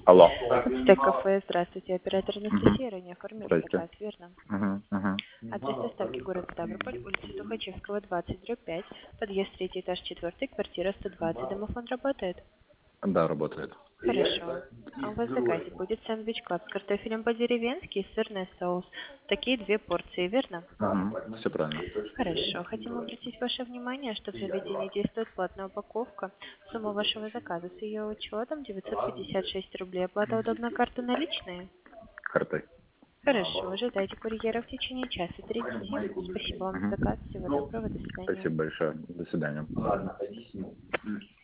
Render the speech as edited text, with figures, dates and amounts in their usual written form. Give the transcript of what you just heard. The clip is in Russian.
Алло. Стек кафе, здравствуйте, оператор Анастасия, ранее оформили Здрасте. заказ, верно? Угу. Адрес доставки город Ставрополь, улица Тухачевского, 20/5, подъезд 3 этаж 4, квартира 120, домофон работает? Да, работает. Хорошо. А у вас в заказе будет сэндвич клаб с картофелем по-деревенски и сырный соус. Такие 2 порции, верно? Угу. Все правильно. Хорошо. Хотим обратить ваше внимание, что в заведении действует платная упаковка. Сумма вашего заказа с ее учетом 956 рублей. Оплата удобна карты наличные? Картой. Хорошо. Ожидайте курьера в течение часа 30. Спасибо вам за Угу. заказ. Всего доброго. До свидания. Спасибо большое. До свидания.